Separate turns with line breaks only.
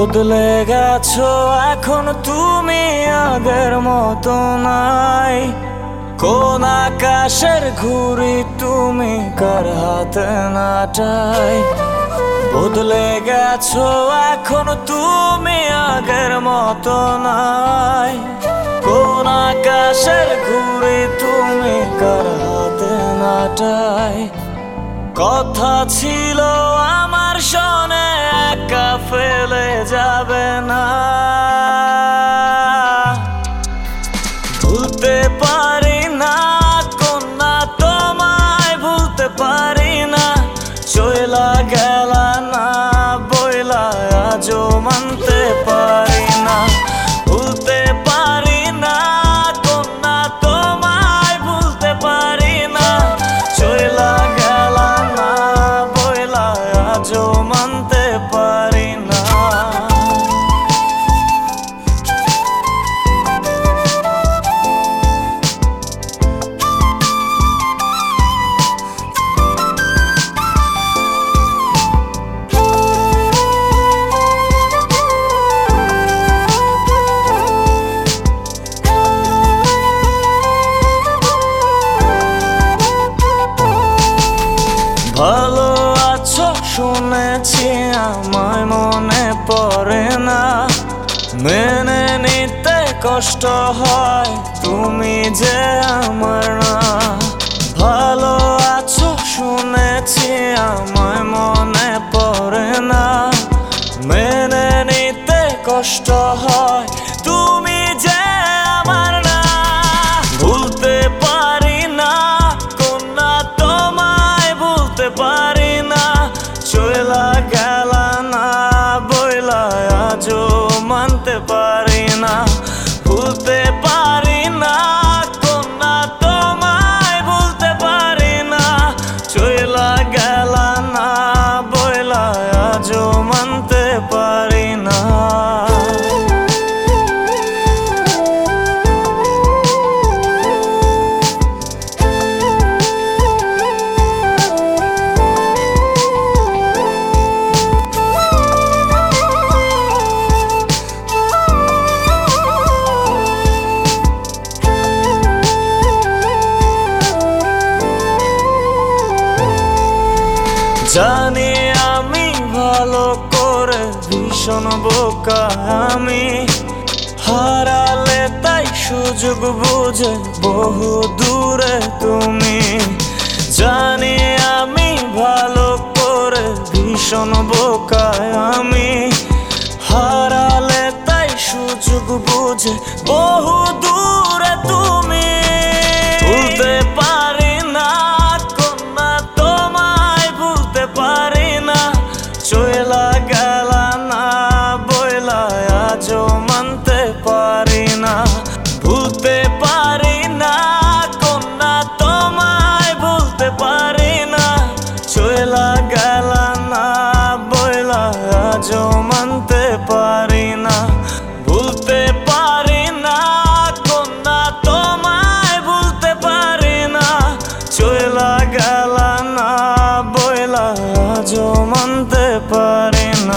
বদলে গেছো এখন তুমি আগের মতো নাই। কোন আকাশের ঘুড়ি তুমি কার হাতে নাটাই। বদলে গেছো এখন তুমি আগের মতো নাই। কোন আকাশের ঘুড়ি তুমি কার হাতে নাটাই। কথা ছিল আমার শোনে একা ফেলে যাবে না। ভুলতে পারি না কন্যা তোমায় ভুলতে পারি না। চইলা গেলা না বইলা আজও মানতে পারি না। ভুলতে পারি না কন্যা তোমায় ভুলতে পারি না। চইলা গেলা না বইলা আজও মানতে পারি না। ভালো আছো শুনেছি আমায় মনে পড়ে না। মেনে নিতে কষ্ট হয় তুমি যে আমার না। ভালো আছো শুনেছি আমায় মনে পড়ে না। মেনে নিতে কষ্ট হয় তুমি যে আমার না। ভুলতে পারি না কন্যা তোমায় ভুলতে পারি না। চইলা গেলা না বইলা আজও মানতে পারি না। ভুলতে পারি না কন্যা তোমায় ভুলতে পারি না। চইলা গেলা না বইলা আজও মানতে পারি না। জানি আমি ভালো করে ভীষণ বোকা আমি। হারালে তাই সুযোগ বুঝে বহু দূরে তুমি। জানি আমি ভালো করে ভীষণ বোকা আমি। হারালে তাই সুযোগ বুঝে বহু দূরে তুমি। ভুলতে পারি না কন্যা তোমায় ভুলতে পারি না। চইলা গেলা না বইলা আজও মানতে পারি না। ভুলতে পারি না কন্যা তোমায় ভুলতে পারি না। চইলা গেলা না বইলা আজও মানতে পারি না। ভুলতে পারি না কন্যা তোমায় ভুলতে পারি না। চইলা গেলা না বইলা আজও মানতে পারি না।